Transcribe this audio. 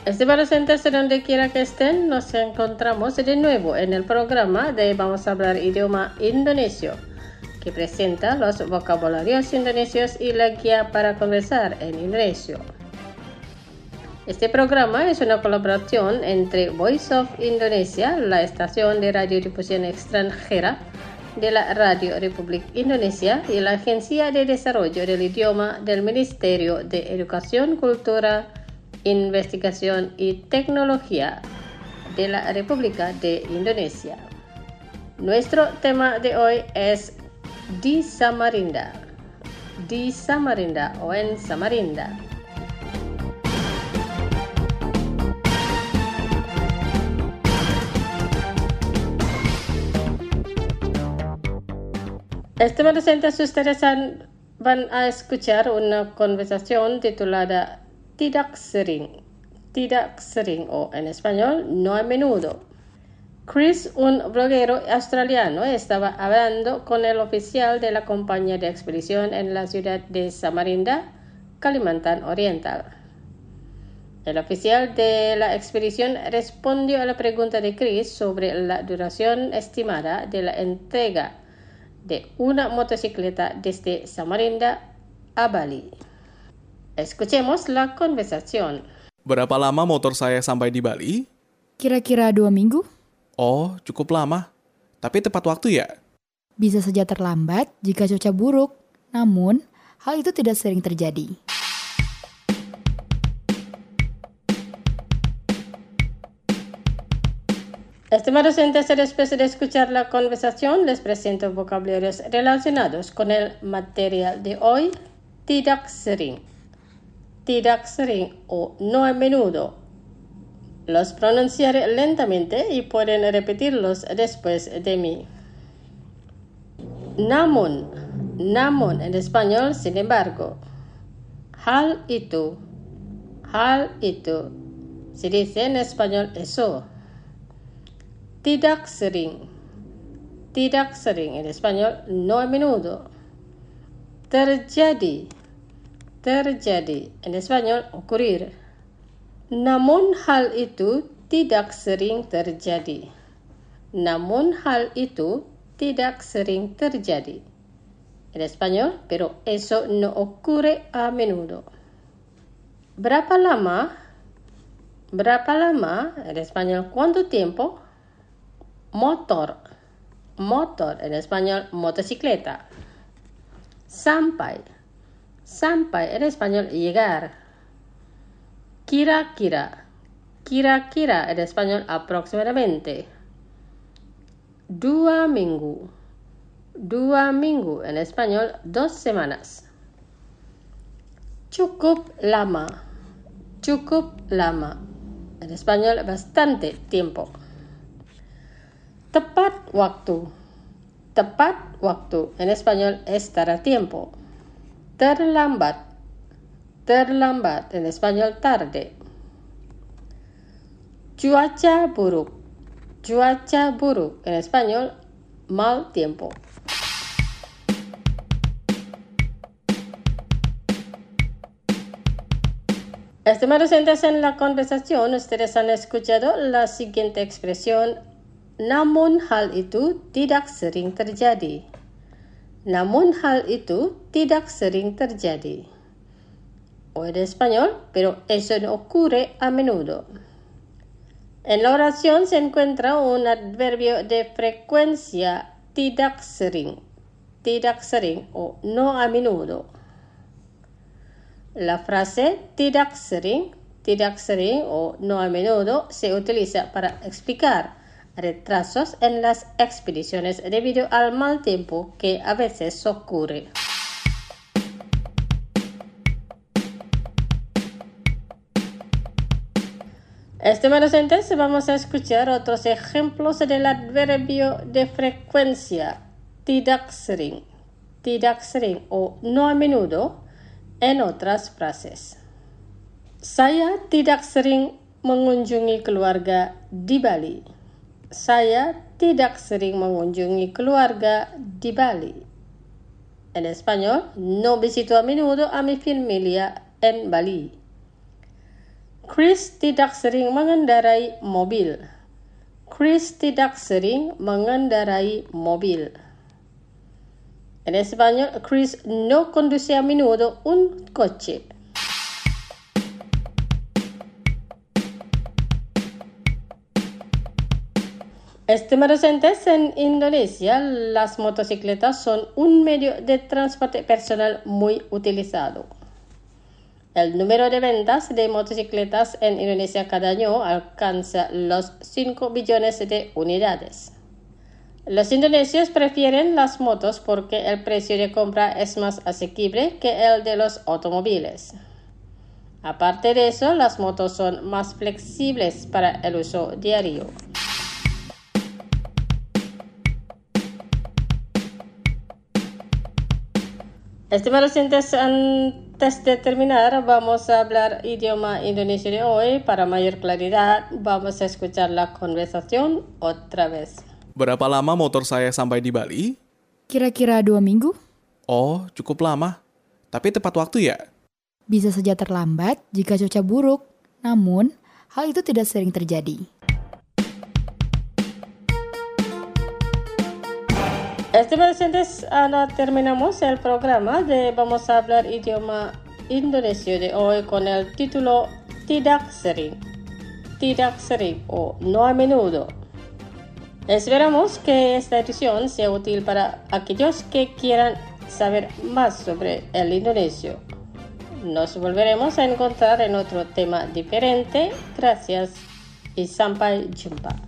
Estimados oyentes, donde quiera que estén, nos encontramos de nuevo en el programa de Vamos a hablar idioma indonesio, que presenta los vocabularios indonesios y la guía para conversar en indonesio. Este programa es una colaboración entre Voice of Indonesia, la estación de radiodifusión extranjera de la Radio Republik Indonesia, y la Agencia de Desarrollo del Idioma del Ministerio de Educación, Cultura, Investigación y Tecnología de la República de Indonesia. Nuestro tema de hoy es di Samarinda o en Samarinda. Estimados oyentes, ustedes van a escuchar una conversación titulada Tidak sering o en español no a menudo. Chris, un bloguero australiano, estaba hablando con el oficial de la compañía de expedición en la ciudad de Samarinda, Kalimantan Oriental. El oficial de la expedición respondió a la pregunta de Chris sobre la duración estimada de la entrega de una motocicleta desde Samarinda a Bali. Escuchemos la conversación. Berapa lama motor saya sampai di Bali? Kira-kira 2 minggu? Oh, cukup lama. Tapi tepat waktu ya? Bisa saja terlambat jika cuaca buruk. Namun, hal itu tidak sering terjadi. Estimados oyentes, después de escuchar la conversación, les presento vocabularios relacionados con el material de hoy. Tidak sering o no a menudo. Los pronunciaré lentamente y pueden repetirlos después de mí. Namun en español, sin embargo. Hal itu. Se dice en español eso. Tidak sering en español, no a menudo. Terjadi en español, ocurrir. Namun hal itu tidak sering terjadi. En español, pero eso no ocurre a menudo. Berapa lama? En español, ¿cuánto tiempo? Motor, en español, motocicleta. Sampai, en español, llegar. Kira-kira, en español, aproximadamente. 2 minggu, en español, 2 semanas. Cukup lama, en español, bastante tiempo. Tepat waktu, en español, estar a tiempo. Terlambat, en español, tarde. Cuaca buruk, en español, mal tiempo. Estimados oyentes, en la conversación ustedes han escuchado la siguiente expresión: namun hal itu tidak sering terjadi. O en español, pero eso no ocurre a menudo. En la oración se encuentra un adverbio de frecuencia, tidak sering o no a menudo. La frase tidak sering o no a menudo se utiliza para explicar retrasos en las expediciones debido al mal tiempo que a veces ocurre. Estimados oyentes, vamos a escuchar otros ejemplos del adverbio de frecuencia tidak sering o no a menudo en otras frases. Saya tidak sering mengunjungi keluarga di Bali. En español, no visito a menudo a mi familia en Bali. Chris tidak sering mengendarai mobil. Chris tidak sering mengendarai mobil. En español, Chris no conduce a menudo un coche. Estimados oyentes, en Indonesia las motocicletas son un medio de transporte personal muy utilizado. El número de ventas de motocicletas en Indonesia cada año alcanza los 5 billones de unidades. Los indonesios prefieren las motos porque el precio de compra es más asequible que el de los automóviles. Aparte de eso, las motos son más flexibles para el uso diario. Estimados oyentes, antes de terminar, vamos a hablar idioma indonesio de hoy. Para mayor claridad, vamos a escuchar la conversación otra vez. Berapa lama motor saya sampai di Bali? Kira-kira 2 minggu? Oh, cukup lama. Tapi tepat waktu ya? Bisa saja terlambat jika cuaca buruk. Namun, hal itu tidak sering terjadi. Estimados oyentes, ahora terminamos el programa de Vamos a hablar idioma indonesio de hoy con el título Tidak sering. Tidak sering o no a menudo. Esperamos que esta edición sea útil para aquellos que quieran saber más sobre el indonesio. Nos volveremos a encontrar en otro tema diferente. Gracias y sampai jumpa.